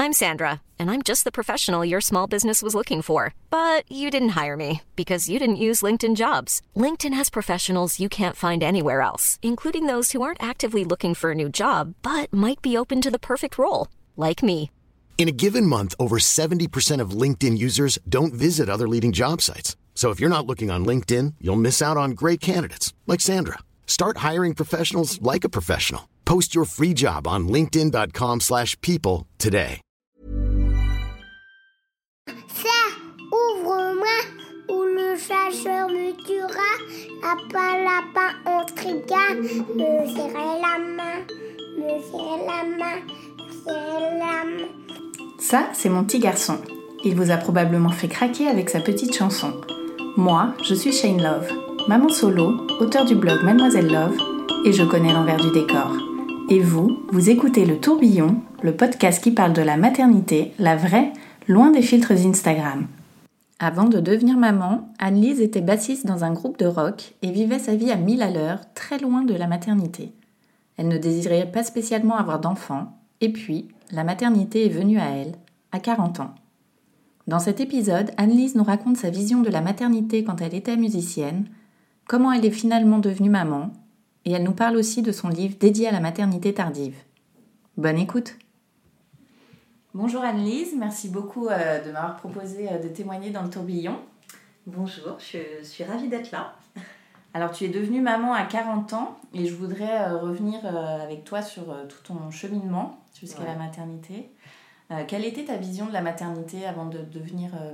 I'm Sandra, and I'm just the professional your small business was looking for. But you didn't hire me because you didn't use LinkedIn Jobs. LinkedIn has professionals you can't find anywhere else, including those who aren't actively looking for a new job, but might be open to the perfect role, like me. In a given month, over 70% of LinkedIn users don't visit other leading job sites. So if you're not looking on LinkedIn, you'll miss out on great candidates like Sandra. Start hiring professionals like a professional. Post your free job on linkedin.com/people today. Serre, ouvre-moi, ou le chasseur me tuera. Lapin, intriguant, me serrer la main, me serrer la main, me serrer la main. Ça, c'est mon petit garçon. Il vous a probablement fait craquer avec sa petite chanson. Moi, je suis Shane Love, maman solo, auteure du blog Mademoiselle Love, et je connais l'envers du décor. Et vous écoutez Le Tourbillon, le podcast qui parle de la maternité, la vraie, loin des filtres Instagram. Avant de devenir maman, Anne-Lise était bassiste dans un groupe de rock et vivait sa vie à 1000 à l'heure, très loin de la maternité. Elle ne désirait pas spécialement avoir d'enfants, et puis, la maternité est venue à elle, à 40 ans. Dans cet épisode, Anne-Lise nous raconte sa vision de la maternité quand elle était musicienne, comment elle est finalement devenue maman, et elle nous parle aussi de son livre dédié à la maternité tardive. Bonne écoute! Bonjour Anne-Lise, merci beaucoup de m'avoir proposé de témoigner dans le tourbillon. Bonjour, je suis ravie d'être là. Alors tu es devenue maman à 40 ans et je voudrais revenir avec toi sur tout ton cheminement jusqu'à la maternité. Quelle était ta vision de la maternité avant de devenir mère ?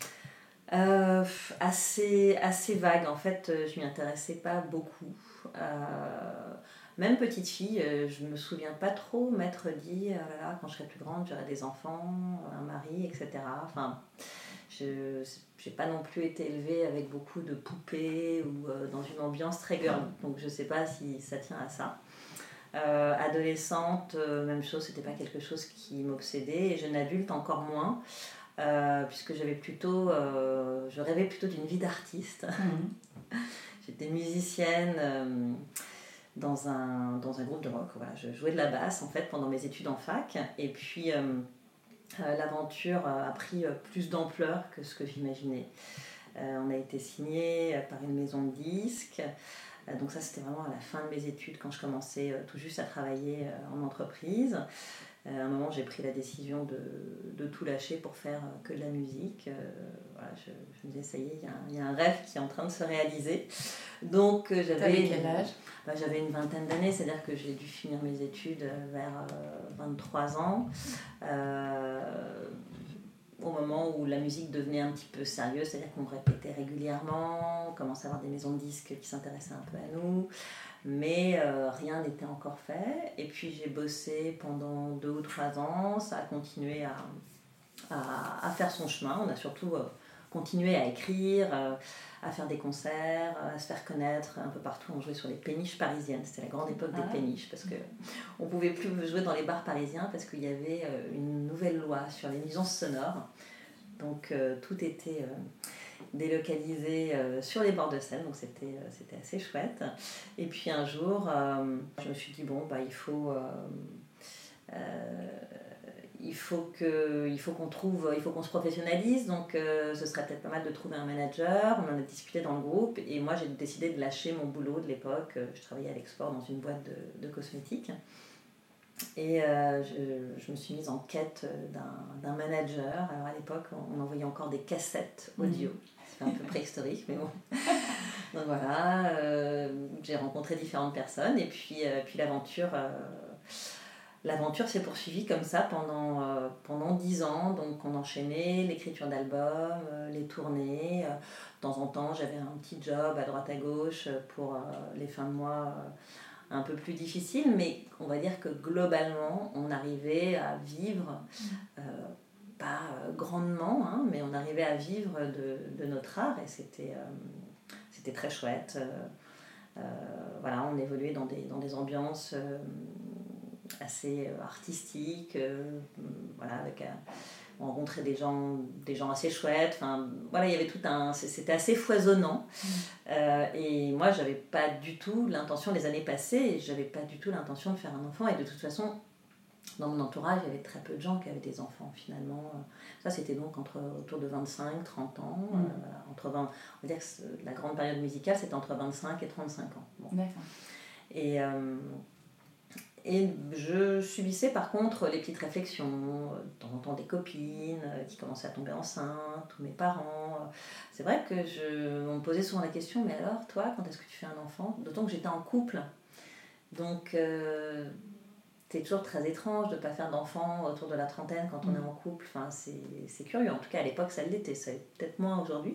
Assez vague, en fait, je m'y intéressais pas beaucoup. Même petite fille, je me souviens pas trop m'être dit oh là là, quand je serai plus grande, j'aurai des enfants, un mari, etc. Enfin, j'ai pas non plus été élevée avec beaucoup de poupées ou dans une ambiance très girl, donc je sais pas si ça tient à ça. Adolescente, même chose, c'était pas quelque chose qui m'obsédait, et jeune adulte encore moins, puisque je rêvais plutôt d'une vie d'artiste. J'étais musicienne dans un groupe de rock. Voilà. Je jouais de la basse en fait pendant mes études en fac, et puis l'aventure a pris plus d'ampleur que ce que j'imaginais. On a été signé par une maison de disques. Donc ça, c'était vraiment à la fin de mes études, quand je commençais tout juste à travailler en entreprise. À un moment, j'ai pris la décision de tout lâcher pour faire que de la musique. Voilà, je me disais, ça y est, il y a un rêve qui est en train de se réaliser. Donc, T'avais quel âge ? J'avais une vingtaine d'années, c'est-à-dire que j'ai dû finir mes études vers 23 ans. Au moment où la musique devenait un petit peu sérieuse, c'est-à-dire qu'on me répétait régulièrement, on commençait à avoir des maisons de disques qui s'intéressaient un peu à nous, mais rien n'était encore fait. Et puis j'ai bossé pendant 2 ou 3 ans, ça a continué à faire son chemin. On a surtout continué à écrire, à faire des concerts, à se faire connaître un peu partout. On jouait sur les péniches parisiennes, c'était la grande époque des péniches, parce qu'on ne pouvait plus jouer dans les bars parisiens parce qu'il y avait une nouvelle loi sur les nuisances sonores. Donc tout était délocalisé sur les bords de Seine, donc c'était assez chouette. Et puis un jour, je me suis dit, il faut qu'on se professionnalise, donc ce serait peut-être pas mal de trouver un manager. On en a discuté dans le groupe, et moi j'ai décidé de lâcher mon boulot de l'époque. Je travaillais à l'export dans une boîte de cosmétiques, et je me suis mise en quête d'un manager. Alors à l'époque, on envoyait encore des cassettes audio. C'est un peu préhistorique, mais bon. Donc voilà, j'ai rencontré différentes personnes, et puis l'aventure s'est poursuivie comme ça pendant 10 ans. Donc on enchaînait l'écriture d'albums, les tournées. De temps en temps, j'avais un petit job à droite à gauche pour les fins de mois un peu plus difficiles. Mais on va dire que globalement, on arrivait à vivre, pas grandement, hein, mais on arrivait à vivre de notre art, et c'était très chouette. Voilà, on évoluait dans des ambiances assez artistiques, voilà, on rencontrait des gens assez chouettes. Enfin, voilà, il y avait c'était assez foisonnant. Et moi, j'avais pas du tout l'intention, les années passées, j'avais pas du tout l'intention de faire un enfant, et de toute façon, Dans mon entourage, il y avait très peu de gens qui avaient des enfants finalement. Ça, c'était donc autour de 25-30 ans. Voilà, entre 20, on va dire que la grande période musicale, c'était entre 25 et 35 ans. Bon. D'accord. Et je subissais par contre les petites réflexions, de temps en temps des copines qui commençaient à tomber enceintes, ou mes parents. C'est vrai que on me posait souvent la question, mais alors toi, quand est-ce que tu fais un enfant ? D'autant que j'étais en couple. Donc c'est toujours très étrange de ne pas faire d'enfant autour de la trentaine quand on est en couple. Enfin, c'est curieux, en tout cas à l'époque ça l'était, ça l'est peut-être moins aujourd'hui.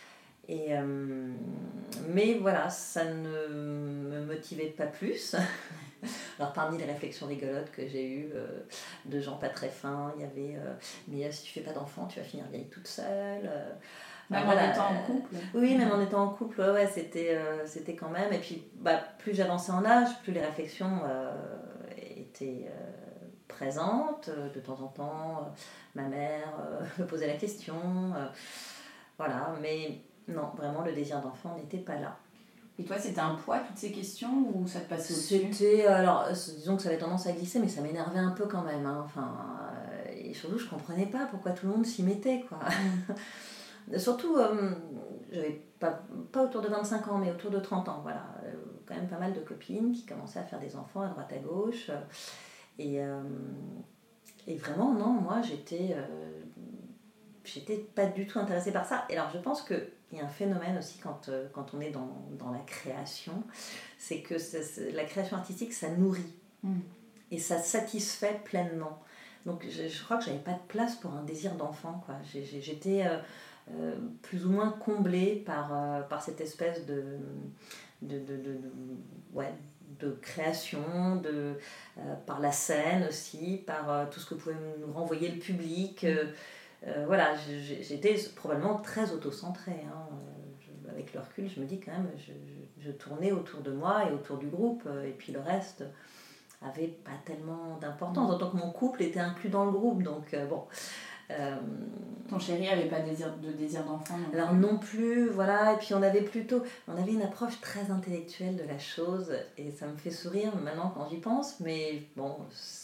Mais voilà, ça ne me motivait pas plus. Alors parmi les réflexions rigolotes que j'ai eues de gens pas très fins, il y avait mais si tu fais pas d'enfant, tu vas finir vieille toute seule. Même en étant en couple. Oui, même en étant en couple, ouais, c'était quand même. Et puis plus j'avançais en âge, plus les réflexions étaient présentes. De temps en temps, ma mère me posait la question. Voilà, mais non, vraiment le désir d'enfant n'était pas là. Et toi, c'était un poids, toutes ces questions, ou ça te passait au-dessus ? C'était, alors, disons que ça avait tendance à glisser, mais ça m'énervait un peu quand même. Hein. Enfin, et surtout, je comprenais pas pourquoi tout le monde s'y mettait, quoi. Surtout, j'avais pas autour de 25 ans, mais autour de 30 ans, voilà. Quand même pas mal de copines qui commençaient à faire des enfants à droite à gauche. Et vraiment, non, moi, j'étais pas du tout intéressée par ça. Et alors, je pense qu'il y a un phénomène aussi quand on est dans la création, c'est que la création artistique, ça nourrit. Et ça satisfait pleinement. Donc, je crois que j'avais pas de place pour un désir d'enfant, quoi. J'étais plus ou moins comblée par cette espèce de création, par la scène aussi, par tout ce que pouvait nous renvoyer le public. Voilà, j'étais probablement très autocentrée. Hein. Avec le recul, je me dis quand même, je tournais autour de moi et autour du groupe, et puis le reste avait pas tellement d'importance. D'autant que mon couple était inclus dans le groupe, donc bon. Ton chéri avait pas de désir d'enfant non plus. Alors non plus, voilà. Et puis on avait une approche très intellectuelle de la chose, et ça me fait sourire maintenant quand j'y pense, mais bon,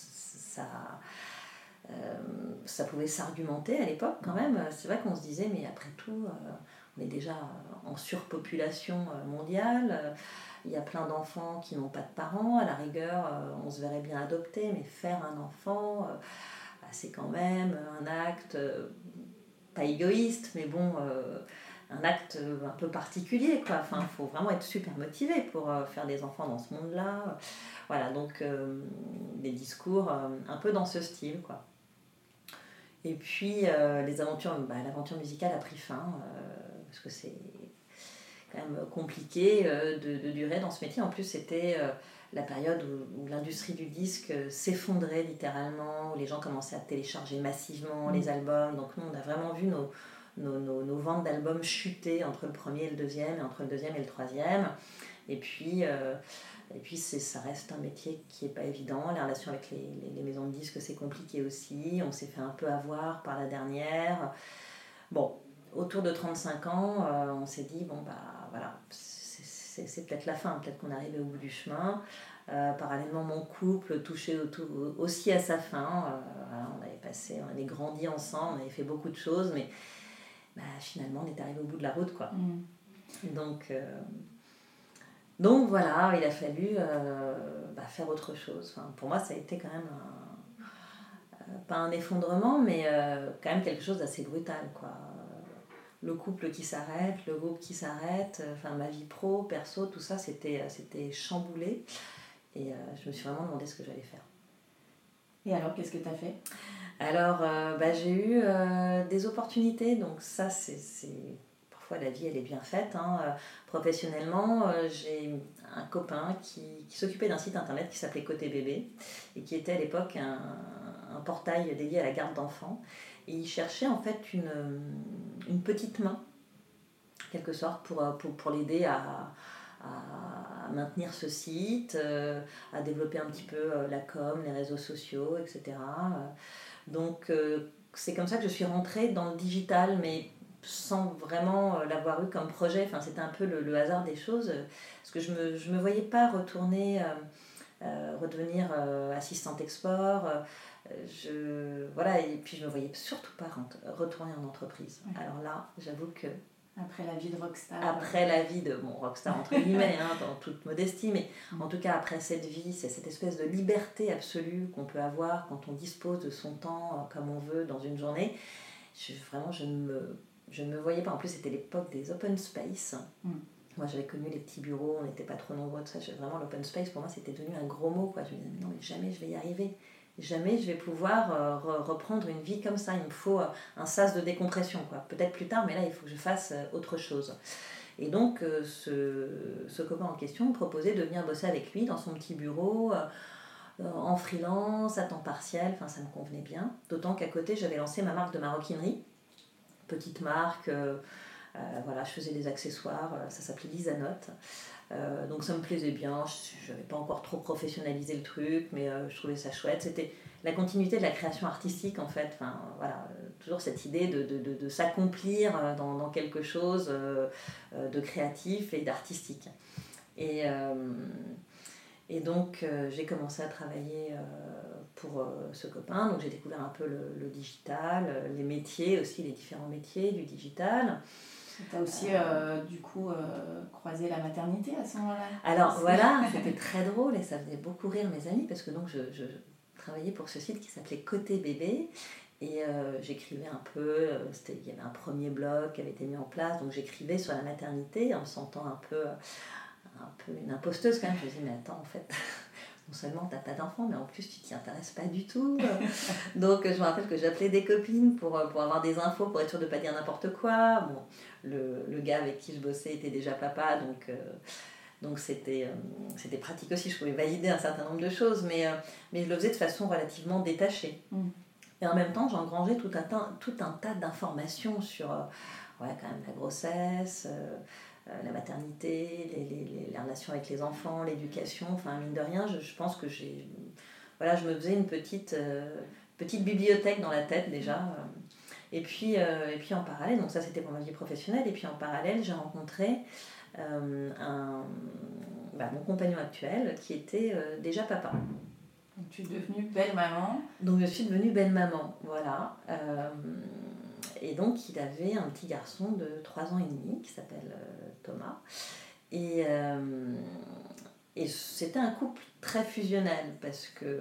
ça pouvait s'argumenter à l'époque quand même. C'est vrai qu'on se disait, mais après tout, on est déjà en surpopulation mondiale. Il y a plein d'enfants qui n'ont pas de parents. À la rigueur, on se verrait bien adopter, mais faire un enfant, c'est quand même un acte, pas égoïste, mais bon, un acte un peu particulier, quoi. Enfin, il faut vraiment être super motivé pour faire des enfants dans ce monde-là. Voilà, donc des discours un peu dans ce style, quoi. Et puis l'aventure musicale a pris fin, parce que c'est quand même compliqué de durer dans ce métier. En plus, c'était la période où l'industrie du disque s'effondrait littéralement, où les gens commençaient à télécharger massivement les albums. Donc nous, on a vraiment vu nos ventes d'albums chuter entre le premier et le deuxième, et entre le deuxième et le troisième. Et puis ça reste un métier qui n'est pas évident. Les relations avec les maisons de disques, c'est compliqué aussi. On s'est fait un peu avoir par la dernière. Bon, autour de 35 ans, on s'est dit, bon, voilà, c'est peut-être la fin, peut-être qu'on est arrivé au bout du chemin. Parallèlement, mon couple touchait aussi à sa fin. Voilà, on avait grandi ensemble, on avait fait beaucoup de choses, mais finalement, on est arrivé au bout de la route, quoi. Donc voilà, il a fallu faire autre chose. Enfin, pour moi, ça a été quand même pas un effondrement, mais quand même quelque chose d'assez brutal, quoi. Le couple qui s'arrête, le groupe qui s'arrête, ma vie pro, perso, tout ça, c'était chamboulé. Et je me suis vraiment demandé ce que j'allais faire. Et alors, qu'est-ce que tu as fait ? Alors, j'ai eu des opportunités, donc ça, c'est parfois la vie, elle est bien faite. Hein. Professionnellement, j'ai un copain qui s'occupait d'un site internet qui s'appelait Côté Bébé, et qui était à l'époque un portail dédié à la garde d'enfants. Et il cherchait en fait une petite main, en quelque sorte, pour l'aider à maintenir ce site, à développer un petit peu la com, les réseaux sociaux, etc. Donc c'est comme ça que je suis rentrée dans le digital, mais sans vraiment l'avoir eu comme projet. Enfin, c'était un peu le hasard des choses, parce que je me voyais pas retourner redevenir assistante export. Et puis je me voyais surtout pas retourner en entreprise. Alors là, j'avoue que après la vie de rockstar. Après la vie de rockstar entre guillemets, dans toute modestie, mais en tout cas après cette vie, c'est cette espèce de liberté absolue qu'on peut avoir quand on dispose de son temps comme on veut dans une journée. Je ne me voyais pas. En plus, c'était l'époque des open space. Moi, j'avais connu les petits bureaux, on n'était pas trop nombreux, tout ça. Vraiment, l'open space, pour moi, c'était devenu un gros mot, quoi. Je me disais, non, mais jamais je vais y arriver. Jamais je vais pouvoir reprendre une vie comme ça. Il me faut un sas de décompression, quoi. Peut-être plus tard, mais là, il faut que je fasse autre chose. Et donc, ce copain en question me proposait de venir bosser avec lui dans son petit bureau, en freelance, à temps partiel. Enfin, ça me convenait bien. D'autant qu'à côté, j'avais lancé ma marque de maroquinerie. Petite marque, je faisais des accessoires, ça s'appelait Lisanote. Donc ça me plaisait bien, je n'avais pas encore trop professionnalisé le truc, mais je trouvais ça chouette. C'était la continuité de la création artistique en fait, toujours cette idée de s'accomplir dans quelque chose de créatif et d'artistique. Et donc j'ai commencé à travailler pour ce copain, donc j'ai découvert un peu le digital, les métiers aussi, les différents métiers du digital. Tu as aussi croisé la maternité à ce moment-là. Alors voilà, c'était très drôle et ça faisait beaucoup rire mes amis parce que donc je travaillais pour ce site qui s'appelait Côté Bébé et j'écrivais un peu, il y avait un premier blog qui avait été mis en place, donc j'écrivais sur la maternité en me sentant un peu une imposteuse quand même. Je me disais mais attends en fait... Non seulement tu n'as pas d'enfant, mais en plus tu t'y intéresses pas du tout. Donc je me rappelle que j'appelais des copines pour avoir des infos, pour être sûre de ne pas dire n'importe quoi. Bon, le gars avec qui je bossais était déjà papa, donc c'était pratique aussi. Je pouvais valider un certain nombre de choses, mais je le faisais de façon relativement détachée. Et en même temps, j'engrangeais tout un tas d'informations sur quand même la grossesse, la maternité, les relations avec les enfants, l'éducation, enfin mine de rien, je pense que je me faisais une petite bibliothèque dans la tête déjà. Et puis en parallèle, donc ça c'était pour ma vie professionnelle, et puis en parallèle j'ai rencontré mon compagnon actuel qui était déjà papa. Donc tu es devenue belle maman. Donc je suis devenue belle maman, voilà. Et donc il avait un petit garçon de 3 ans et demi qui s'appelle Thomas. Et c'était un couple très fusionnel parce que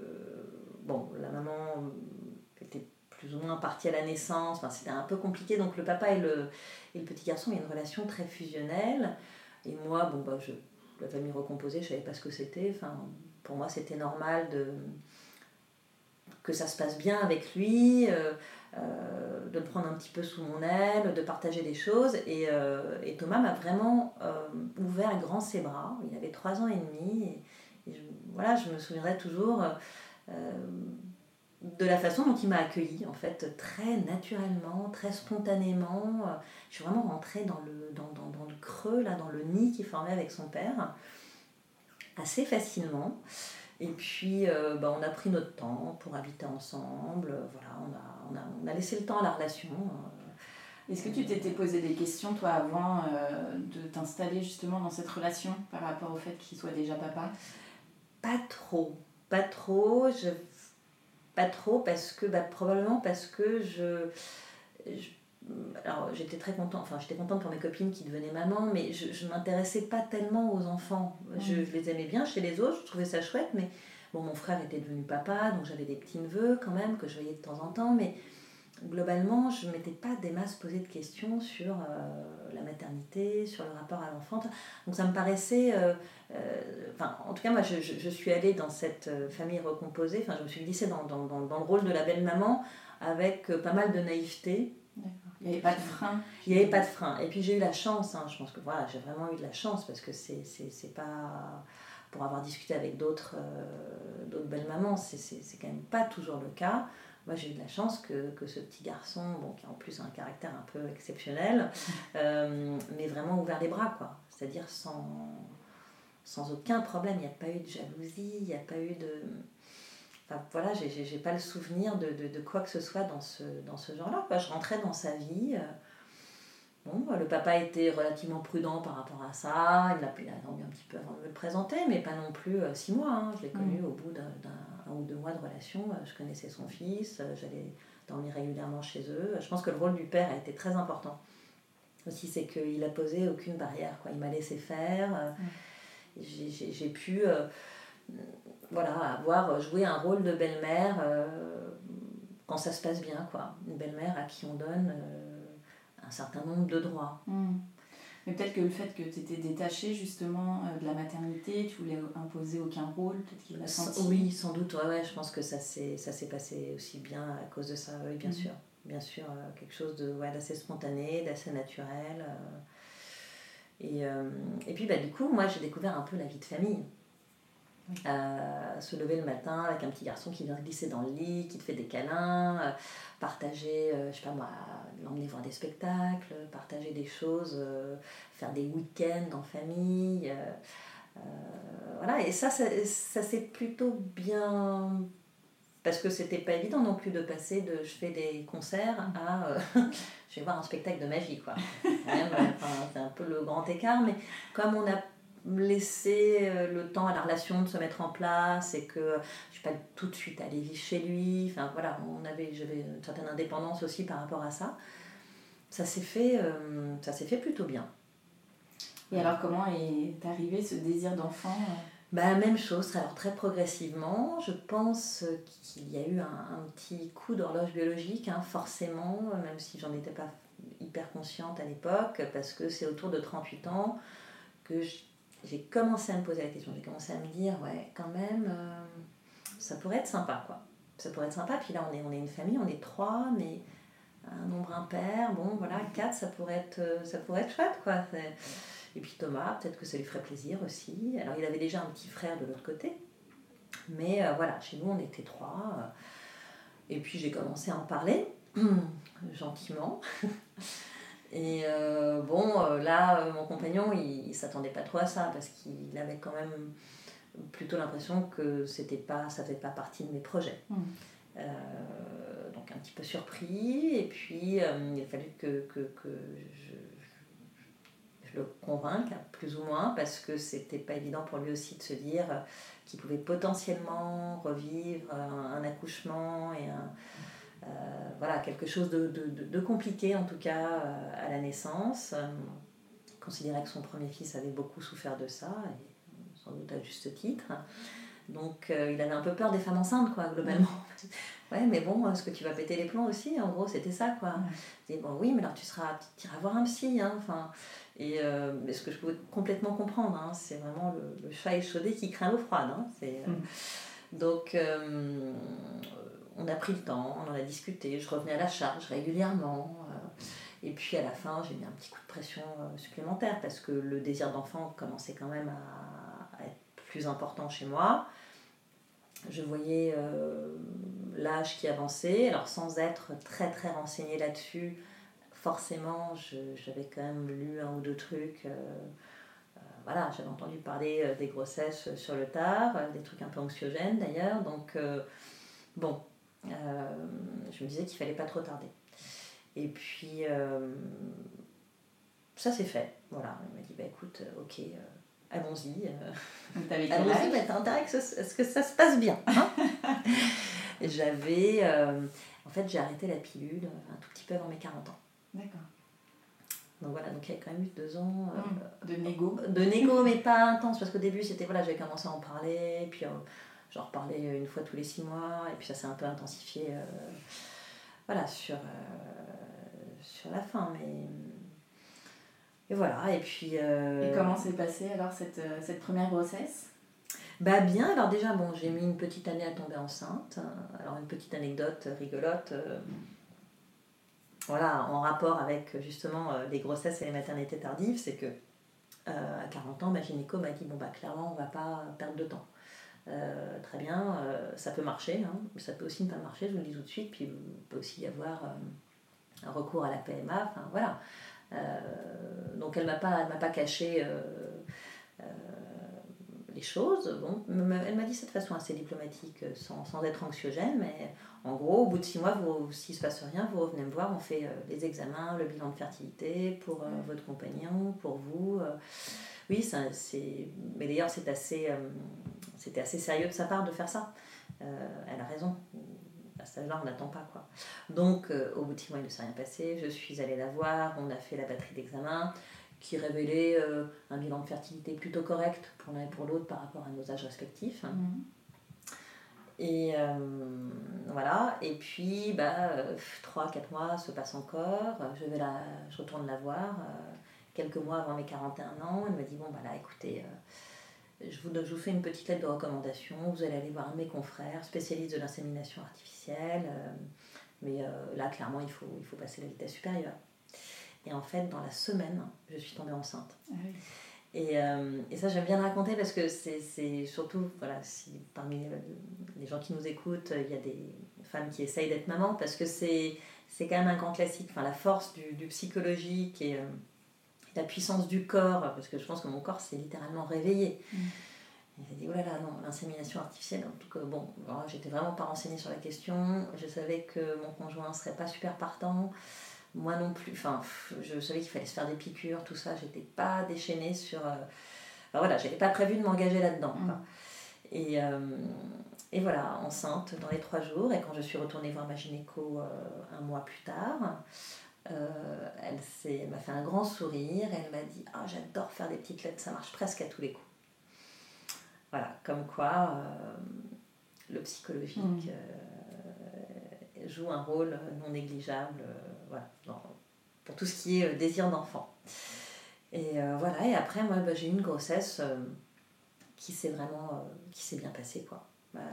la maman était plus ou moins partie à la naissance, enfin, c'était un peu compliqué, donc le papa et le petit garçon, il y a une relation très fusionnelle. Et moi, la famille recomposée, je ne savais pas ce que c'était. Enfin, pour moi, c'était normal que ça se passe bien avec lui, de le prendre un petit peu sous mon aile, de partager des choses. Et Thomas m'a vraiment ouvert grand ses bras. Il avait 3 ans et demi. Et je me souviendrai toujours de la façon dont il m'a accueillie, en fait, très naturellement, très spontanément. Je suis vraiment rentrée dans le creux, là, dans le nid qu'il formait avec son père, assez facilement. Et puis, on a pris notre temps pour habiter ensemble. Voilà, on a laissé le temps à la relation. Est-ce que tu t'étais posé des questions, toi, avant de t'installer justement dans cette relation par rapport au fait qu'il soit déjà papa ? Pas trop, parce que, probablement parce que alors j'étais très contente, j'étais contente pour mes copines qui devenaient mamans, mais je ne m'intéressais pas tellement aux enfants. Je les aimais bien chez les autres, je trouvais ça chouette, mais mon frère était devenu papa, donc j'avais des petits-neveux quand même que je voyais de temps en temps, mais globalement je ne m'étais pas des masses posé de questions sur la maternité, sur le rapport à l'enfant. Donc ça me paraissait... en tout cas, moi je suis allée dans cette famille recomposée, je me suis glissée dans le rôle de la belle maman avec pas mal de naïveté. D'accord. Il n'y avait pas de frein. Il n'y avait pas de frein. Et puis j'ai eu la chance, je pense que j'ai vraiment eu de la chance parce que c'est pas... Pour avoir discuté avec d'autres belles mamans, c'est quand même pas toujours le cas. Moi j'ai eu de la chance que ce petit garçon, qui a en plus un caractère un peu exceptionnel, m'ait vraiment ouvert les bras, quoi. C'est-à-dire sans aucun problème. Il n'y a pas eu de jalousie, il n'y a pas eu de... j'ai pas le souvenir de quoi que ce soit dans ce genre-là, quoi. Je rentrais dans sa vie, Bon, le papa était relativement prudent par rapport à ça, il a attendu un petit peu avant de me le présenter, mais pas non plus 6 mois. Hein. Je l'ai connu au bout d'un ou 2 mois de relation, je connaissais son fils, j'allais dormir régulièrement chez eux. Je pense que le rôle du père a été très important. Aussi, c'est qu'il a posé aucune barrière, quoi. Il m'a laissé faire, j'ai pu avoir joué un rôle de belle-mère quand ça se passe bien, quoi. Une belle-mère à qui on donne un certain nombre de droits. Mais peut-être que le fait que tu étais détachée justement de la maternité, tu voulais imposer aucun rôle, peut-être qu'il l'a senti. Oui, sans doute, ouais, je pense que ça s'est passé aussi bien à cause de ça, oui, bien sûr. Bien sûr, quelque chose d'assez spontané, d'assez naturel. Et puis, du coup, moi, j'ai découvert un peu la vie de famille. Se lever le matin avec un petit garçon qui vient se glisser dans le lit, qui te fait des câlins, partager, je sais pas moi, l'emmener voir des spectacles, partager des choses, faire des week-ends en famille. Voilà, et ça s'est plutôt bien... Parce que c'était pas évident non plus de passer de je fais des concerts à je vais voir un spectacle de magie, quoi. C'est un peu le grand écart, mais comme on a laissé le temps à la relation de se mettre en place et que je suis pas tout de suite allée vivre chez lui, enfin voilà, j'avais une certaine indépendance aussi par rapport à ça. Ça s'est fait plutôt bien. Et alors comment est arrivé ce désir d'enfant ? Même chose, alors très progressivement. Je pense qu'il y a eu un petit coup d'horloge biologique, hein, forcément, même si j'en étais pas hyper consciente à l'époque, parce que c'est autour de 38 ans que j'ai commencé à me poser la question. J'ai commencé à me dire, ouais, quand même, ça pourrait être sympa, quoi. Ça pourrait être sympa, puis là, on est une famille, on est 3, mais un nombre impair, bon, voilà, 4, ça pourrait être chouette, quoi. Et puis Thomas, peut-être que ça lui ferait plaisir aussi. Alors, il avait déjà un petit frère de l'autre côté. Mais voilà, chez nous, on était 3. Et puis, j'ai commencé à en parler, gentiment. Et là, mon compagnon, il ne s'attendait pas trop à ça, parce qu'il avait quand même plutôt l'impression que ça ne faisait pas partie de mes projets. Donc, un petit peu surpris. Et puis, il a fallu que je le convainque, plus ou moins, parce que c'était pas évident pour lui aussi de se dire qu'il pouvait potentiellement revivre un accouchement et quelque chose de compliqué, en tout cas, à la naissance. Il considérait que son premier fils avait beaucoup souffert de ça, et sans doute à juste titre. Donc, il avait un peu peur des femmes enceintes, quoi, globalement. Ouais, mais bon, est-ce que tu vas péter les plombs aussi ? En gros, c'était ça, quoi. Je dis, bon, oui, mais alors tu iras voir un psy, hein, enfin... Et ce que je pouvais complètement comprendre, hein, c'est vraiment le chat échaudé qui craint l'eau froide. Hein, Donc, on a pris le temps, on en a discuté, je revenais à la charge régulièrement. Et puis à la fin, j'ai mis un petit coup de pression supplémentaire parce que le désir d'enfant commençait quand même à être plus important chez moi. Je voyais l'âge qui avançait, alors sans être très très renseignée là-dessus. Forcément, j'avais quand même lu 1 ou 2 trucs. J'avais entendu parler des grossesses sur le tard, des trucs un peu anxiogènes d'ailleurs. Donc, je me disais qu'il ne fallait pas trop tarder. Et puis, ça s'est fait. Voilà, il m'a dit, écoute, ok, allons-y. Allons-y, mais t'as intérêt est-ce que ça se passe bien, hein. J'avais... en fait, j'ai arrêté la pilule un tout petit peu avant mes 40 ans. D'accord. Donc voilà, donc il y a quand même eu 2 ans de négo. De négo, mais pas intense, parce qu'au début, c'était, j'avais commencé à en parler, puis j'en reparlais une fois tous les 6 mois, et puis ça s'est un peu intensifié sur la fin, mais... Et voilà, et puis... Et comment s'est passée alors cette première grossesse ? Bien, alors déjà, j'ai mis une petite année à tomber enceinte. Alors une petite anecdote rigolote... en rapport avec justement les grossesses et les maternités tardives, c'est que à 40 ans, ma gynéco m'a dit clairement, on va pas perdre de temps. Très bien, ça peut marcher, hein, mais ça peut aussi ne pas marcher, je vous le dis tout de suite, puis il peut aussi y avoir un recours à la PMA, enfin voilà. Donc elle m'a pas caché les choses. Bon, elle m'a dit ça de façon assez diplomatique, sans être anxiogène, mais en gros, au bout de 6 mois, s'il ne se passe rien, vous revenez me voir, on fait les examens, le bilan de fertilité pour votre compagnon, pour vous. Oui, mais d'ailleurs, c'était assez sérieux de sa part de faire ça. Elle a raison. À cet âge-là, on n'attend pas, quoi. Donc, au bout de 6 mois, il ne s'est rien passé. Je suis allée la voir, on a fait la batterie d'examens qui révélait un bilan de fertilité plutôt correct pour l'un et pour l'autre par rapport à nos âges respectifs. Et voilà. Et puis, 3-4 mois se passent encore. Je retourne la voir quelques mois avant mes 41 ans. Elle me dit, bon, là, écoutez... Je vous fais une petite lettre de recommandation. Vous allez aller voir un de mes confrères, spécialiste de l'insémination artificielle. Mais là, clairement, il faut passer la vitesse supérieure. Et en fait, dans la semaine, je suis tombée enceinte. Ah oui. Et ça, j'aime bien le raconter parce que c'est surtout, voilà, si parmi les gens qui nous écoutent, il y a des femmes qui essayent d'être maman, parce que c'est quand même un grand classique. Enfin, la force du psychologique et... la puissance du corps, parce que je pense que mon corps s'est littéralement réveillé. Il s'est dit, oh là là, non, l'insémination artificielle, en tout cas, bon, alors, j'étais vraiment pas renseignée sur la question, je savais que mon conjoint serait pas super partant, moi non plus, enfin, je savais qu'il fallait se faire des piqûres, tout ça, j'étais pas déchaînée sur... voilà, j'avais pas prévu de m'engager là-dedans, quoi. Et voilà, enceinte dans les 3 jours, et quand je suis retournée voir ma gynéco 1 mois plus tard... elle m'a fait un grand sourire et elle m'a dit « Ah, j'adore faire des petites lettres, ça marche presque à tous les coups. » Voilà, comme quoi le psychologique joue un rôle non négligeable voilà, pour tout ce qui est désir d'enfant. Et voilà, et après, moi, j'ai eu une grossesse qui s'est bien passée, quoi.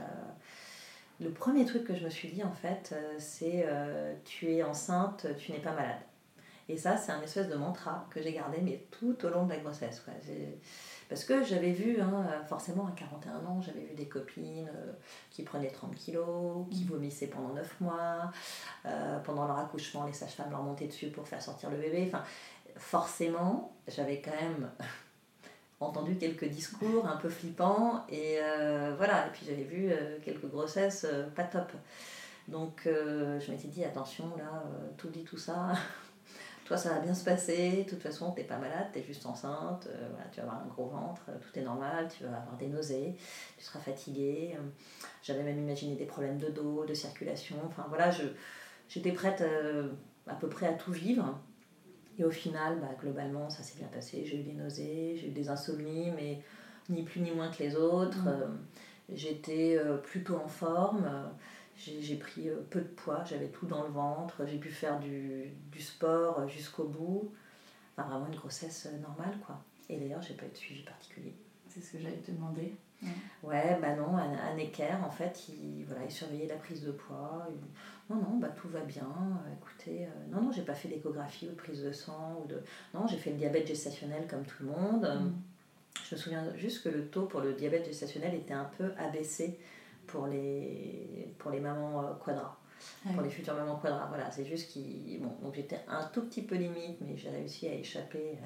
Le premier truc que je me suis dit, en fait, c'est tu es enceinte, tu n'es pas malade. Et ça, c'est un espèce de mantra que j'ai gardé, mais tout au long de la grossesse, quoi. Parce que j'avais vu, forcément, à 41 ans, j'avais vu des copines qui prenaient 30 kilos, qui vomissaient pendant 9 mois. Pendant leur accouchement, les sages-femmes leur montaient dessus pour faire sortir le bébé. Enfin, forcément, j'avais quand même... entendu quelques discours un peu flippants et voilà, et puis j'avais vu quelques grossesses pas top, donc je m'étais dit attention là, t'oublies tout ça, toi ça va bien se passer, de toute façon t'es pas malade, t'es juste enceinte, voilà, tu vas avoir un gros ventre, tout est normal, tu vas avoir des nausées, tu seras fatiguée, j'avais même imaginé des problèmes de dos, de circulation, enfin voilà, j'étais prête à peu près à tout vivre. Et au final, globalement, ça s'est bien passé. J'ai eu des nausées, j'ai eu des insomnies, mais ni plus ni moins que les autres. J'étais plutôt en forme. J'ai pris peu de poids, j'avais tout dans le ventre. J'ai pu faire du sport jusqu'au bout. Enfin, vraiment une grossesse normale, quoi. Et d'ailleurs, j'ai pas eu de suivi particulier. C'est ce que j'allais te demander. Ouais, non, un équerre, en fait, il surveillait la prise de poids. Non, tout va bien, écoutez, non, j'ai pas fait d'échographie ou de prise de sang, non, j'ai fait le diabète gestationnel comme tout le monde. Je me souviens juste que le taux pour le diabète gestationnel était un peu abaissé pour les mamans quadra, pour les futures mamans quadra, voilà, c'est juste donc j'étais un tout petit peu limite, mais j'ai réussi à échapper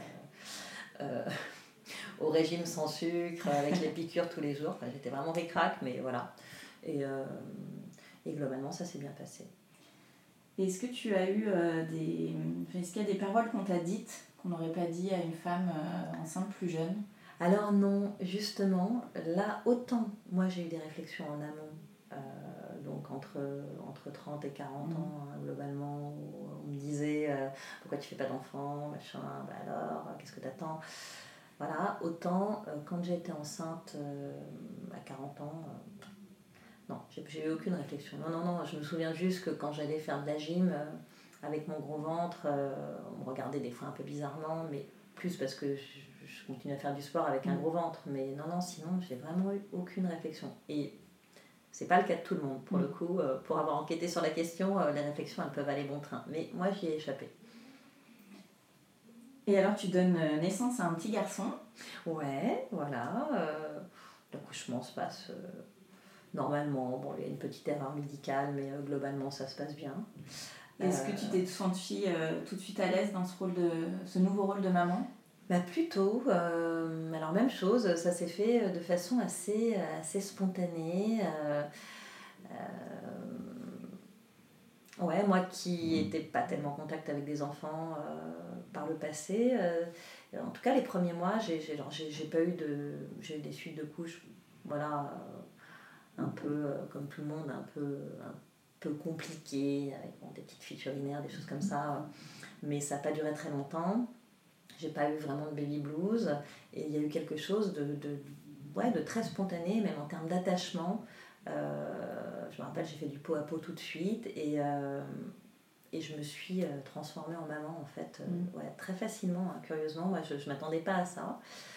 au régime sans sucre, avec les piqûres tous les jours. Enfin, j'étais vraiment ric-rac, mais voilà. Et globalement, ça s'est bien passé. Est-ce que tu as eu est-ce qu'il y a des paroles qu'on t'a dites, qu'on n'aurait pas dit à une femme enceinte plus jeune ? Alors non, justement, là, autant, moi j'ai eu des réflexions en amont, donc entre 30 et 40 ans, globalement, où on me disait pourquoi tu fais pas d'enfant, machin, alors, qu'est-ce que t'attends ? Voilà, autant quand j'étais enceinte à 40 ans, non, j'ai eu aucune réflexion. Non, je me souviens juste que quand j'allais faire de la gym avec mon gros ventre, on me regardait des fois un peu bizarrement, mais plus parce que je continue à faire du sport avec un gros ventre. Mais non, sinon, j'ai vraiment eu aucune réflexion. Et c'est pas le cas de tout le monde. Pour le coup, pour avoir enquêté sur la question, les réflexions, elles peuvent aller bon train. Mais moi, j'y ai échappé. Et alors, tu donnes naissance à un petit garçon ? Ouais, voilà. L'accouchement se passe normalement. Bon, il y a une petite erreur médicale, mais globalement, ça se passe bien. Est-ce que tu t'es sentie tout de suite à l'aise dans ce nouveau rôle de maman ? Plutôt. Alors même chose, ça s'est fait de façon assez spontanée. Ouais, moi qui n'étais pas tellement en contact avec des enfants par le passé, en tout cas les premiers mois, j'ai pas eu j'ai eu des suites de couches, voilà, un peu comme tout le monde, un peu compliquées, avec des petites fuites urinaires, des choses comme ça, mais ça n'a pas duré très longtemps. J'ai pas eu vraiment de baby blues, et il y a eu quelque chose de très spontané, même en termes d'attachement. Je me rappelle, j'ai fait du pot à pot tout de suite, et je me suis transformée en maman en fait, très facilement, hein, curieusement. Moi je m'attendais pas à ça.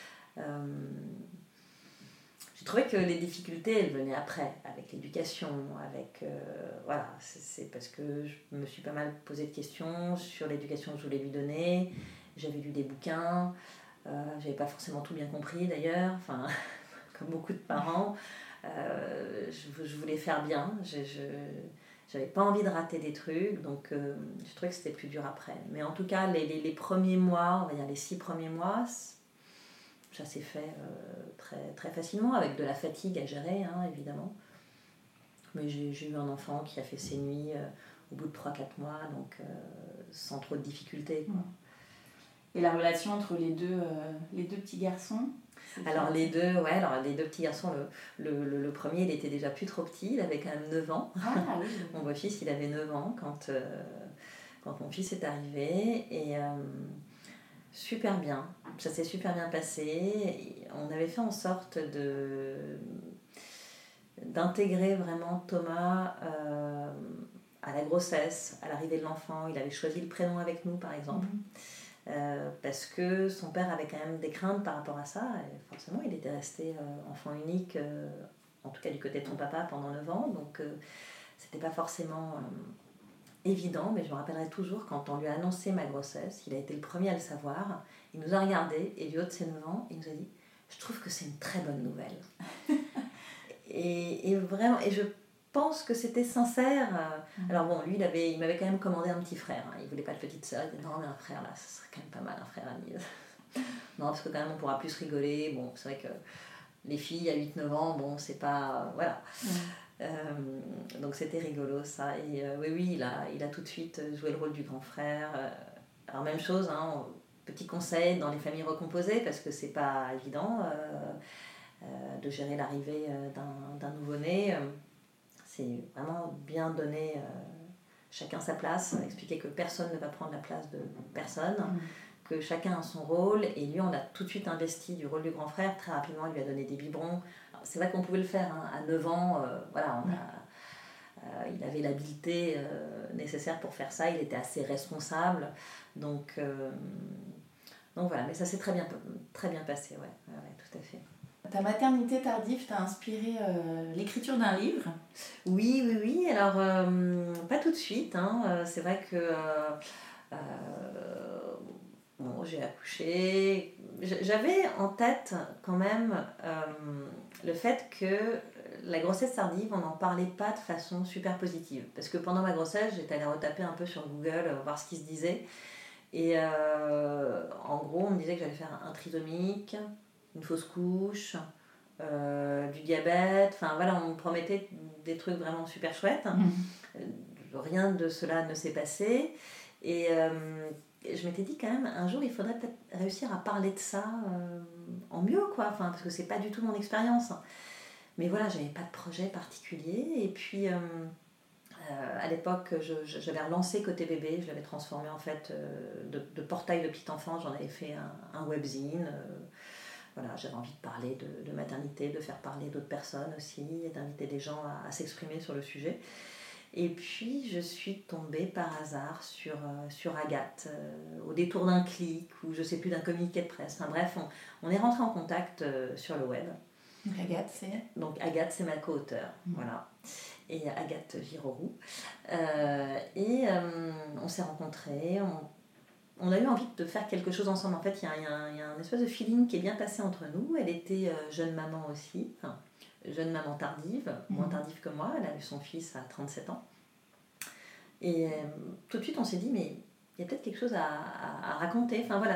J'ai trouvé que les difficultés elles venaient après, avec l'éducation, avec voilà, c'est parce que je me suis pas mal posé de questions sur l'éducation que je voulais lui donner. J'avais lu des bouquins, j'avais pas forcément tout bien compris d'ailleurs, enfin comme beaucoup de parents. Je voulais faire bien, j'avais pas envie de rater des trucs, donc je trouvais que c'était plus dur après. Mais en tout cas, les premiers mois, on va dire les 6 premiers mois, ça s'est fait très, très facilement, avec de la fatigue à gérer, hein, évidemment. Mais j'ai eu un enfant qui a fait ses nuits au bout de 3-4 mois, donc sans trop de difficultés, quoi. Et la relation entre les deux petits garçons? Alors les deux petits garçons, le premier il était déjà plus trop petit, il avait quand même 9 ans. Ah, oui. Mon beau-fils il avait 9 ans quand mon fils est arrivé, et super bien, ça s'est super bien passé. On avait fait en sorte d'intégrer vraiment Thomas à la grossesse, à l'arrivée de l'enfant. Il avait choisi le prénom avec nous par exemple. Parce que son père avait quand même des craintes par rapport à ça, et forcément il était resté enfant unique, en tout cas du côté de son papa, pendant 9 ans, donc c'était pas forcément évident. Mais je me rappellerai toujours quand on lui a annoncé ma grossesse, il a été le premier à le savoir, il nous a regardé, et du haut de ses 9 ans il nous a dit « je trouve que c'est une très bonne nouvelle ». et vraiment, et je pense que c'était sincère. Alors bon, lui il m'avait quand même commandé un petit frère, hein. Il voulait pas de petite sœur, il dit non mais un frère là, ça serait quand même pas mal, un frère ami. Non, parce que quand même on pourra plus rigoler. Bon, c'est vrai que les filles à 8-9 ans, bon c'est pas, voilà. Donc c'était rigolo ça, et oui, il a tout de suite joué le rôle du grand frère. Alors même chose, hein, petit conseil dans les familles recomposées, parce que c'est pas évident de gérer l'arrivée d'un nouveau-né. C'est vraiment bien donner chacun sa place, expliquer que personne ne va prendre la place de personne, que chacun a son rôle. Et lui, on a tout de suite investi du rôle du grand frère. Très rapidement, il lui a donné des biberons. Alors, c'est vrai qu'on pouvait le faire, hein, à 9 ans. Voilà, il avait l'habileté nécessaire pour faire ça. Il était assez responsable. Donc voilà, mais ça s'est très bien passé, ouais, tout à fait. Ta maternité tardive t'a inspiré l'écriture d'un livre? Oui. Alors, pas tout de suite, hein. C'est vrai que bon, j'ai accouché. J'avais en tête quand même le fait que la grossesse tardive, on n'en parlait pas de façon super positive. Parce que pendant ma grossesse, j'étais allée retaper un peu sur Google, voir ce qui se disait. Et en gros, on me disait que j'allais faire un trisomique, une fausse couche, du diabète, enfin voilà, on me promettait des trucs vraiment super chouettes. Rien de cela ne s'est passé, et je m'étais dit quand même, un jour il faudrait peut-être réussir à parler de ça en mieux, quoi, enfin, parce que c'est pas du tout mon expérience. Mais voilà, j'avais pas de projet particulier, et puis à l'époque j'avais relancé Côté Bébé, je l'avais transformé en fait de portail de petit enfant, j'en avais fait un webzine. Voilà, j'avais envie de parler de maternité, de faire parler d'autres personnes aussi, et d'inviter des gens à s'exprimer sur le sujet. Et puis je suis tombée par hasard sur Agathe, au détour d'un clic, ou je sais plus, d'un communiqué de presse. Enfin bref, on est rentré en contact sur le web. Agathe, c'est? Donc Agathe, c'est ma co-auteure, voilà. Et Agathe Giroroux. Et on s'est rencontrés, on a eu envie de faire quelque chose ensemble. En fait, il y a un espèce de feeling qui est bien passé entre nous. Elle était jeune maman aussi, enfin, jeune maman tardive, moins tardive que moi. Elle a eu son fils à 37 ans. Et tout de suite, on s'est dit, mais il y a peut-être quelque chose à raconter. Enfin voilà,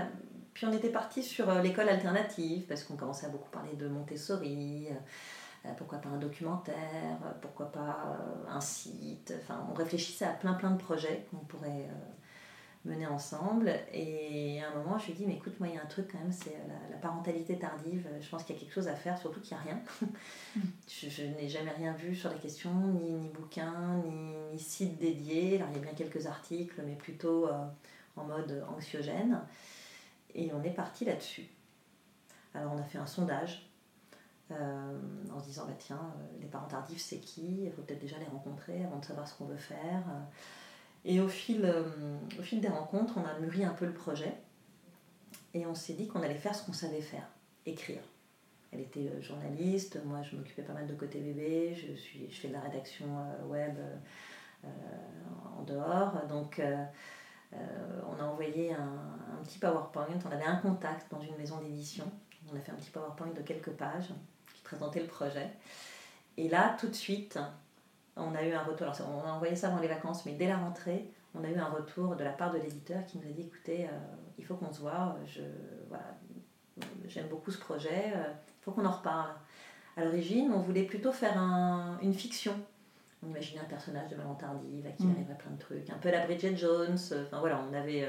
Puis on était parti sur l'école alternative, parce qu'on commençait à beaucoup parler de Montessori, pourquoi pas un documentaire, pourquoi pas un site. Enfin, on réfléchissait à plein de projets qu'on pourrait mener ensemble. Et à un moment, je lui ai dit, mais écoute, moi, il y a un truc quand même, c'est la parentalité tardive. Je pense qu'il y a quelque chose à faire, surtout qu'il n'y a rien. Je n'ai jamais rien vu sur la question, ni bouquin, ni site dédié. Alors, il y a bien quelques articles, mais plutôt en mode anxiogène. Et on est parti là-dessus. Alors, on a fait un sondage en se disant, bah, tiens, les parents tardifs, c'est qui ? Il faut peut-être déjà les rencontrer avant de savoir ce qu'on veut faire. Et au fil des rencontres, on a mûri un peu le projet et on s'est dit qu'on allait faire ce qu'on savait faire, écrire. Elle était journaliste, moi je m'occupais pas mal de côté bébé, je fais de la rédaction web en dehors. Donc on a envoyé un petit PowerPoint, on avait un contact dans une maison d'édition, on a fait un petit PowerPoint de quelques pages qui présentait le projet. Et là, tout de suite, on a eu un retour. Alors, on a envoyé ça avant les vacances, mais dès la rentrée, on a eu un retour de la part de l'éditeur qui nous a dit, écoutez, il faut qu'on se voit, j'aime beaucoup ce projet, il faut qu'on en reparle. À l'origine, on voulait plutôt faire une fiction. On imaginait un personnage de maman tardive à qui il arriverait plein de trucs, un peu la Bridget Jones. Enfin voilà,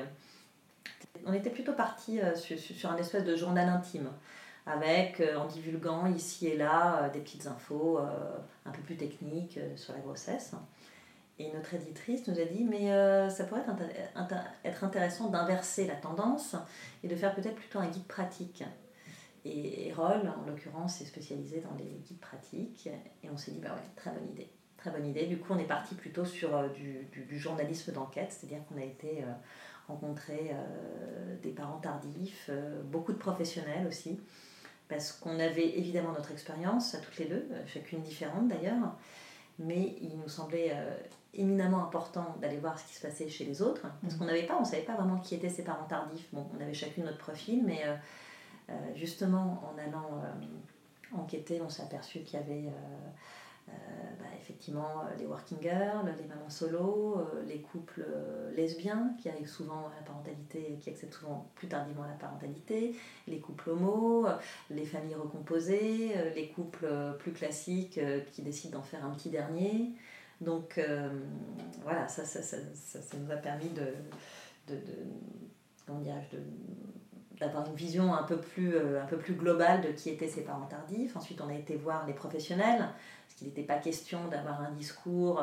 on était plutôt partis sur un espèce de journal intime, avec, en divulguant ici et là des petites infos un peu plus techniques sur la grossesse. Et notre éditrice nous a dit, mais ça pourrait être intéressant d'inverser la tendance et de faire peut-être plutôt un guide pratique. Et Erol, en l'occurrence, est spécialisé dans les guides pratiques. Et on s'est dit, bah ouais, très bonne idée. Très bonne idée. Du coup, on est parti plutôt sur du journalisme d'enquête, c'est-à-dire qu'on a été rencontrer des parents tardifs, beaucoup de professionnels aussi, parce qu'on avait évidemment notre expérience à toutes les deux, chacune différente d'ailleurs, mais il nous semblait éminemment important d'aller voir ce qui se passait chez les autres, parce qu'on ne savait pas vraiment qui étaient ces parents tardifs. Bon, on avait chacune notre profil, mais justement en allant enquêter, on s'est aperçu qu'il y avait effectivement les working girls, les mamans solo, les couples lesbiens qui arrivent souvent à la parentalité, qui accèdent souvent plus tardivement à la parentalité, les couples homos, les familles recomposées, les couples plus classiques qui décident d'en faire un petit dernier. Donc voilà, ça nous a permis d'avoir une vision un peu plus globale de qui étaient ces parents tardifs. Ensuite, on a été voir les professionnels, parce qu'il n'était pas question d'avoir un discours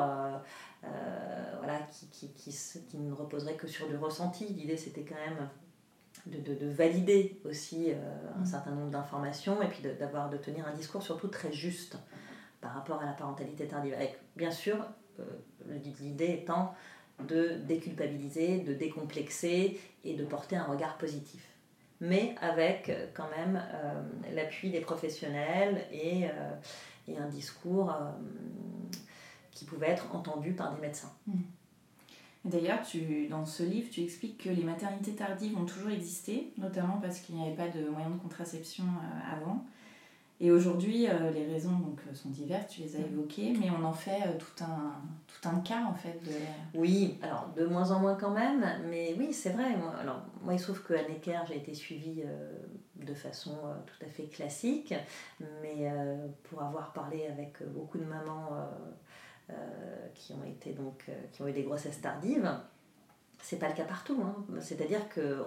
qui ne reposerait que sur du ressenti. L'idée, c'était quand même de valider aussi un certain nombre d'informations, et puis de tenir un discours surtout très juste par rapport à la parentalité tardive. Avec, bien sûr, l'idée étant de déculpabiliser, de décomplexer et de porter un regard positif. Mais avec quand même l'appui des professionnels et un discours qui pouvait être entendu par des médecins. D'ailleurs, dans ce livre, tu expliques que les maternités tardives ont toujours existé, notamment parce qu'il n'y avait pas de moyens de contraception avant. Et aujourd'hui, les raisons sont diverses, tu les as évoquées, mais on en fait tout un cas en fait. Oui, alors de moins en moins quand même, mais oui, c'est vrai. Moi, il se trouve qu'à Necker, j'ai été suivie de façon tout à fait classique, mais pour avoir parlé avec beaucoup de mamans qui ont eu des grossesses tardives, c'est pas le cas partout. Hein. C'est-à-dire que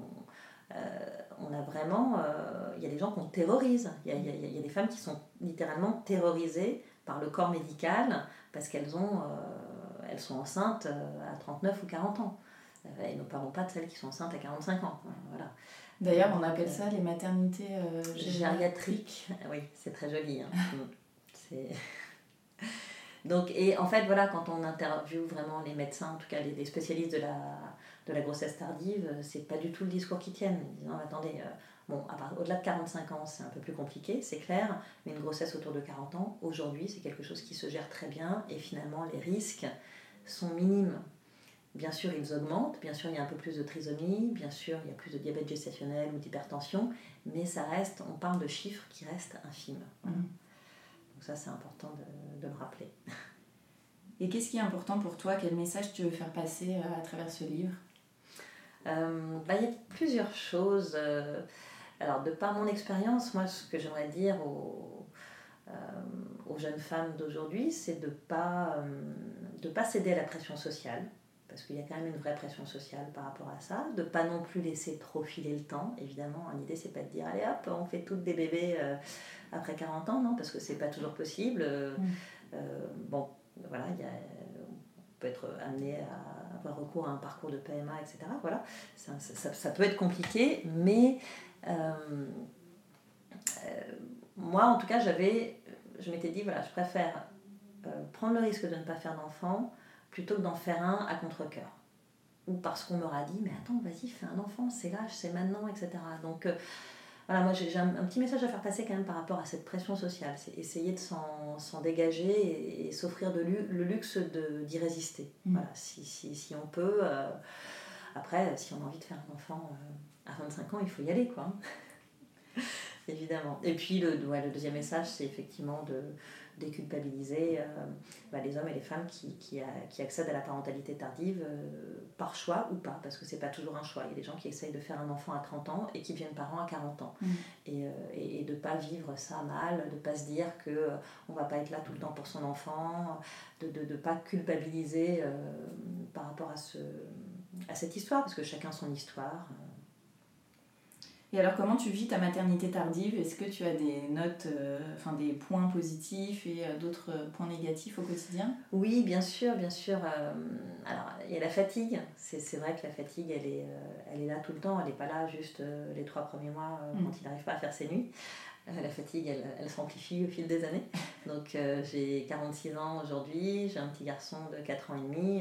on a vraiment, il y a des gens qu'on terrorise. Il y a des femmes qui sont littéralement terrorisées par le corps médical parce qu'elles sont enceintes à 39 ou 40 ans. Et ne parlons pas de celles qui sont enceintes à 45 ans. Voilà. D'ailleurs, on appelle ça les maternités gériatriques. Oui, c'est très joli. Hein. Donc, et en fait, voilà, quand on interviewe vraiment les médecins, en tout cas les spécialistes de la grossesse tardive, c'est pas du tout le discours qu'ils tiennent. Ils disent, non, attendez, au-delà de 45 ans, c'est un peu plus compliqué, c'est clair, mais une grossesse autour de 40 ans, aujourd'hui, c'est quelque chose qui se gère très bien, et finalement, les risques sont minimes. Bien sûr, ils augmentent, bien sûr, il y a un peu plus de trisomie, bien sûr, il y a plus de diabète gestationnel ou d'hypertension, mais on parle de chiffres qui restent infimes. Voilà. Donc ça, c'est important de le rappeler. Et qu'est-ce qui est important pour toi ? Quel message tu veux faire passer à travers ce livre ? Il y a plusieurs choses. Alors, de par mon expérience, moi, ce que j'aimerais dire aux jeunes femmes d'aujourd'hui, c'est de pas céder à la pression sociale, parce qu'il y a quand même une vraie pression sociale par rapport à ça, de pas non plus laisser trop filer le temps. Évidemment, l'idée, c'est pas de dire, allez hop, on fait toutes des bébés après 40 ans, non, parce que c'est pas toujours possible. Voilà, on peut être amené à avoir recours à un parcours de PMA, etc. Voilà, ça peut être compliqué, mais moi, en tout cas, je m'étais dit, voilà, je préfère prendre le risque de ne pas faire d'enfant plutôt que d'en faire un à contre-cœur. Ou parce qu'on m'aura dit, mais attends, vas-y, fais un enfant, c'est l'âge, c'est maintenant, etc. Donc, voilà, moi, j'ai un petit message à faire passer quand même par rapport à cette pression sociale. C'est essayer de s'en dégager et s'offrir le luxe d'y résister. Voilà, si on peut. Après, si on a envie de faire un enfant à 25 ans, il faut y aller, quoi. Évidemment. Et puis le deuxième message, c'est effectivement de déculpabiliser les hommes et les femmes qui accèdent à la parentalité tardive par choix ou pas, parce que c'est pas toujours un choix. Il y a des gens qui essayent de faire un enfant à 30 ans et qui deviennent parents à 40 ans. Et de pas vivre ça mal, de pas se dire qu'on va pas être là tout le temps pour son enfant, de pas culpabiliser par rapport à cette histoire, parce que chacun son histoire. Et alors, comment tu vis ta maternité tardive ? Est-ce que tu as des notes, des points positifs et d'autres points négatifs au quotidien ? Oui, bien sûr. Alors, il y a la fatigue. C'est vrai que la fatigue, elle est là tout le temps. Elle n'est pas là juste les 3 premiers mois quand il n'arrive pas à faire ses nuits. La fatigue, elle s'amplifie au fil des années. Donc, j'ai 46 ans aujourd'hui. J'ai un petit garçon de 4 ans et demi.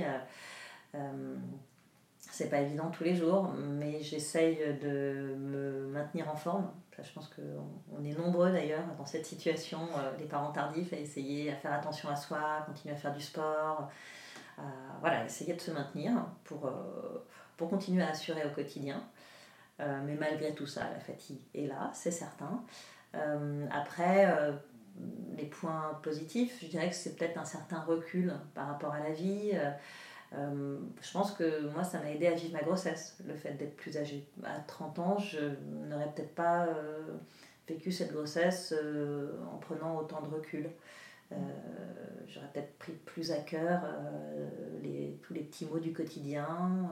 C'est pas évident tous les jours, mais j'essaye de me maintenir en forme. Je pense qu'on est nombreux d'ailleurs dans cette situation, les parents tardifs, à essayer à faire attention à soi, continuer à faire du sport, essayer de se maintenir pour continuer à assurer au quotidien. Mais malgré tout ça, la fatigue est là, c'est certain. Après, les points positifs, je dirais que c'est peut-être un certain recul par rapport à la vie. Je pense que moi ça m'a aidé à vivre ma grossesse, le fait d'être plus âgée. À 30 ans, je n'aurais peut-être pas vécu cette grossesse en prenant autant de recul. J'aurais peut-être pris plus à cœur tous les petits mots du quotidien.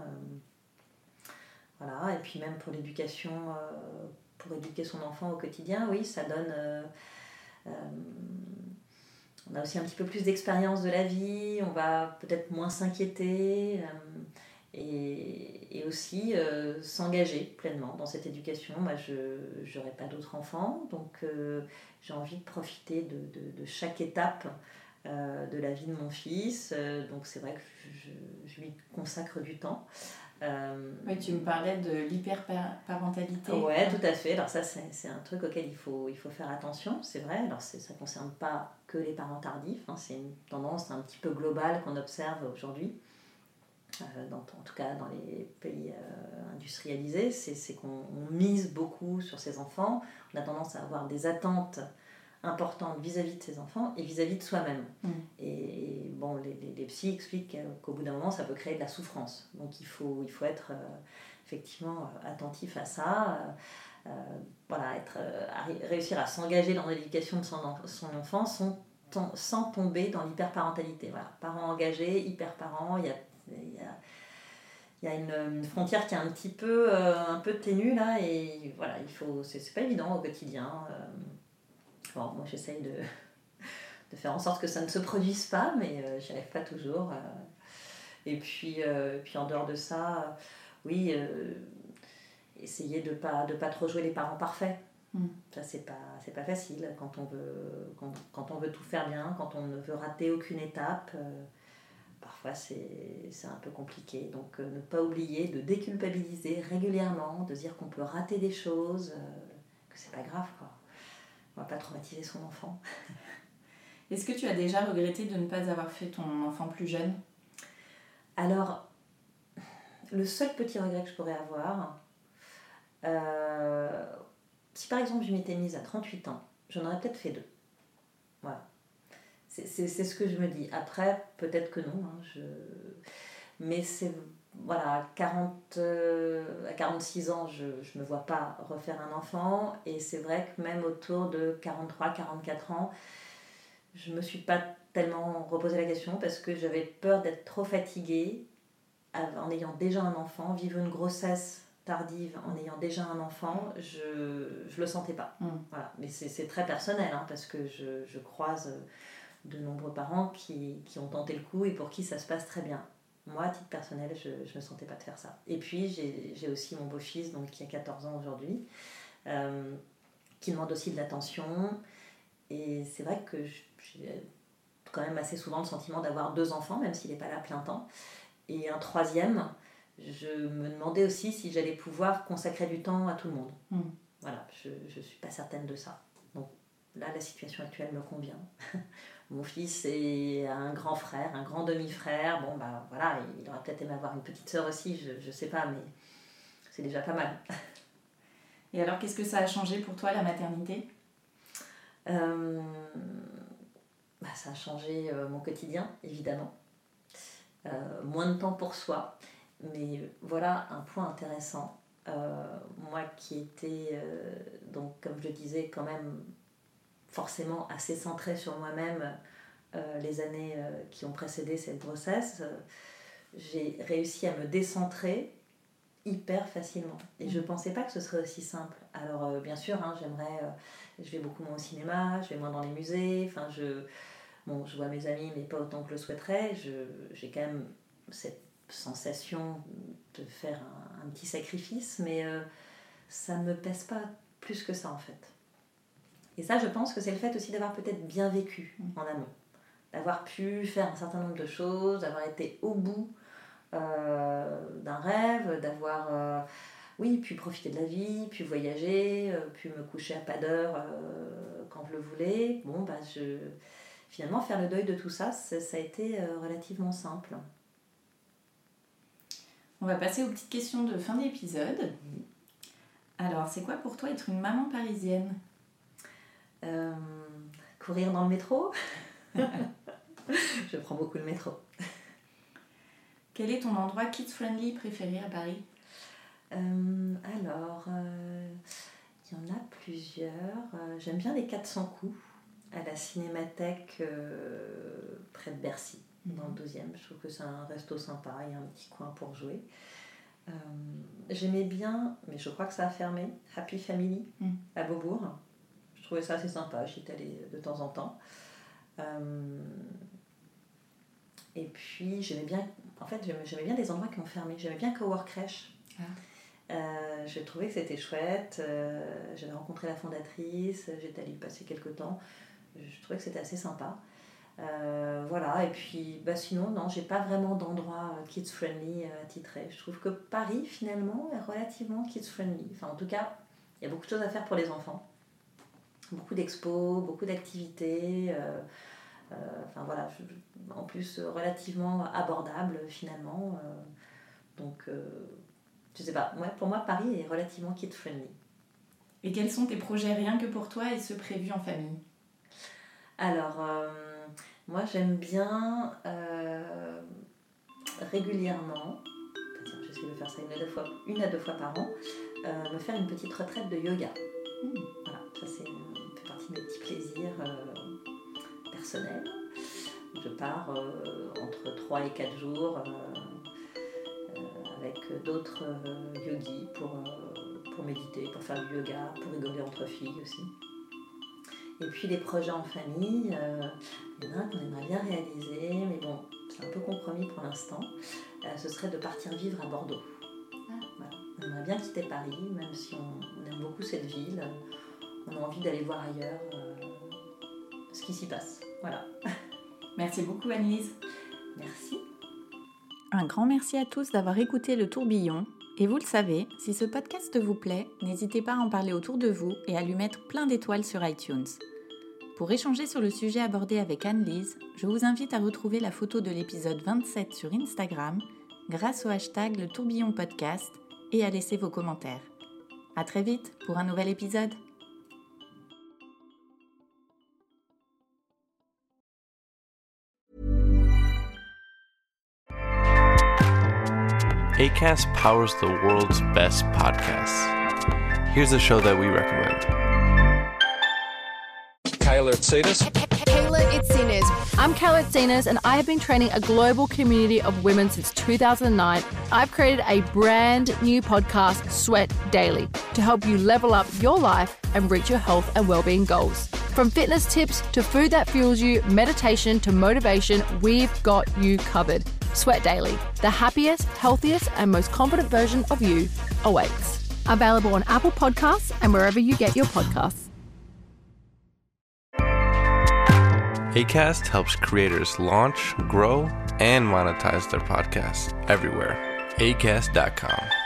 Et puis même pour l'éducation, pour éduquer son enfant au quotidien, oui, ça donne... on a aussi un petit peu plus d'expérience de la vie, on va peut-être moins s'inquiéter et aussi s'engager pleinement dans cette éducation. Moi, je n'aurai pas d'autres enfants, donc j'ai envie de profiter de chaque étape de la vie de mon fils. Donc c'est vrai que je lui consacre du temps. Oui, tu me parlais de l'hyperparentalité. Oui, tout à fait. Alors ça, c'est un truc auquel il faut faire attention, c'est vrai. Alors ça ne concerne pas que les parents tardifs, hein. C'est une tendance un petit peu globale qu'on observe aujourd'hui, en tout cas dans les pays industrialisés. C'est qu'on mise beaucoup sur ses enfants. On a tendance à avoir des attentes importante vis-à-vis de ses enfants et vis-à-vis de soi-même. Et bon, les psys expliquent qu'au bout d'un moment, ça peut créer de la souffrance. Donc il faut être effectivement attentif à ça, réussir à s'engager dans l'éducation de son enfant sans tomber dans l'hyperparentalité. Voilà. Parents engagés, hyper-parents, il y a une frontière qui est un peu ténue là, et voilà, c'est pas évident au quotidien. Bon, moi j'essaye de faire en sorte que ça ne se produise pas, mais j'y arrive pas toujours. Et puis en dehors de ça, oui, essayer de pas trop jouer les parents parfaits. Ça c'est pas facile quand on veut tout faire bien, quand on ne veut rater aucune étape. Parfois c'est un peu compliqué. Donc ne pas oublier de déculpabiliser régulièrement, de dire qu'on peut rater des choses, que c'est pas grave, quoi. On va pas traumatiser son enfant. Est-ce que tu as déjà regretté de ne pas avoir fait ton enfant plus jeune ? Alors, le seul petit regret que je pourrais avoir, si par exemple je m'étais mise à 38 ans, j'en aurais peut-être fait 2. Voilà. C'est ce que je me dis. Après, peut-être que non. Mais voilà, à 46 ans, je ne me vois pas refaire un enfant. Et c'est vrai que même autour de 43, 44 ans, je ne me suis pas tellement reposé la question parce que j'avais peur d'être trop fatiguée en ayant déjà un enfant. Vivre une grossesse tardive en ayant déjà un enfant, je ne le sentais pas. Voilà. Mais c'est très personnel, hein, parce que je croise de nombreux parents qui ont tenté le coup et pour qui ça se passe très bien. Moi, à titre personnel, je ne me sentais pas de faire ça. Et puis, j'ai aussi mon beau-fils, donc, qui a 14 ans aujourd'hui, qui demande aussi de l'attention. Et c'est vrai que j'ai quand même assez souvent le sentiment d'avoir 2 enfants, même s'il n'est pas là à plein temps. Et un 3e, je me demandais aussi si j'allais pouvoir consacrer du temps à tout le monde. Voilà, je ne suis pas certaine de ça. Donc là, la situation actuelle me convient. Mon fils est un grand frère, un grand demi-frère. Bon, bah voilà, il aurait peut-être aimé avoir une petite sœur aussi, je ne sais pas, mais c'est déjà pas mal. Et alors, qu'est-ce que ça a changé pour toi, la maternité ? Ça a changé mon quotidien, évidemment. Moins de temps pour soi. Mais voilà un point intéressant. Moi qui étais, donc, comme je disais, quand même forcément assez centrée sur moi-même les années qui ont précédé cette grossesse, j'ai réussi à me décentrer hyper facilement. Et je ne pensais pas que ce serait aussi simple. Alors bien sûr, hein, je vais beaucoup moins au cinéma, je vais moins dans les musées, je vois mes amis, mais pas autant que je le souhaiterais. J'ai quand même cette sensation de faire un petit sacrifice, mais ça ne me pèse pas plus que ça en fait. Et ça, je pense que c'est le fait aussi d'avoir peut-être bien vécu en amont, d'avoir pu faire un certain nombre de choses, d'avoir été au bout d'un rêve, d'avoir pu profiter de la vie, pu voyager, pu me coucher à pas d'heure quand je le voulais. Finalement, faire le deuil de tout ça, ça a été relativement simple. On va passer aux petites questions de fin d'épisode. Alors, c'est quoi pour toi être une maman parisienne ? Courir dans le métro. Je prends beaucoup le métro. Quel est ton endroit kids-friendly préféré à Paris ? Il y en a plusieurs. J'aime bien les 400 coups à la Cinémathèque près de Bercy, dans le 12e. Je trouve que c'est un resto sympa, il y a un petit coin pour jouer. J'aimais bien, mais je crois que ça a fermé, Happy Family à Beaubourg. Je trouvais ça assez sympa, j'y étais allée de temps en temps. Et puis j'aimais bien des endroits qui ont fermé. J'aimais bien Cowork Crèche. Je trouvais que c'était chouette. J'avais rencontré la fondatrice, j'étais allée y passer quelques temps. Je trouvais que c'était assez sympa. Voilà, et puis sinon, non, j'ai pas vraiment d'endroit kids-friendly attitré. Je trouve que Paris, finalement, est relativement kids-friendly. Enfin, en tout cas, il y a beaucoup de choses à faire pour les enfants. Beaucoup d'expos, beaucoup d'activités. En plus, relativement abordable, finalement. Je sais pas, pour moi, Paris est relativement kid-friendly. Et quels sont tes projets rien que pour toi et ceux prévus en famille ? Alors, moi j'aime bien régulièrement, j'essaie de faire ça une à deux fois par an, me faire une petite retraite de yoga. Voilà, ça fait partie de mes petits plaisirs personnels. Je pars entre 3 et 4 jours avec d'autres yogis pour méditer, pour faire du yoga, pour rigoler entre filles aussi. Et puis les projets en famille, il y en a un qu'on aimerait bien réaliser, mais bon, c'est un peu compromis pour l'instant. Ce serait de partir vivre à Bordeaux. Voilà. On aimerait bien quitter Paris, même si on aime beaucoup cette ville. On a envie d'aller voir ailleurs ce qui s'y passe. Voilà. Merci beaucoup Anne-Lise. Merci. Un grand merci à tous d'avoir écouté Le Tourbillon. Et vous le savez, si ce podcast vous plaît, n'hésitez pas à en parler autour de vous et à lui mettre plein d'étoiles sur iTunes. Pour échanger sur le sujet abordé avec Anne-Lise, je vous invite à retrouver la photo de l'épisode 27 sur Instagram grâce au hashtag Le Tourbillon Podcast et à laisser vos commentaires. À très vite pour un nouvel épisode. Acast powers the world's best podcasts. Here's a show that we recommend. Kayla Itsinas. Kayla Itsinas. I'm Kayla Itsinas, and I have been training a global community of women since 2009. I've created a brand new podcast, Sweat Daily, to help you level up your life and reach your health and well-being goals. From fitness tips to food that fuels you, meditation to motivation, we've got you covered. Sweat Daily, the happiest, healthiest, and most confident version of you awaits. Available on Apple Podcasts and wherever you get your podcasts. Acast helps creators launch, grow, and monetize their podcasts everywhere. Acast.com.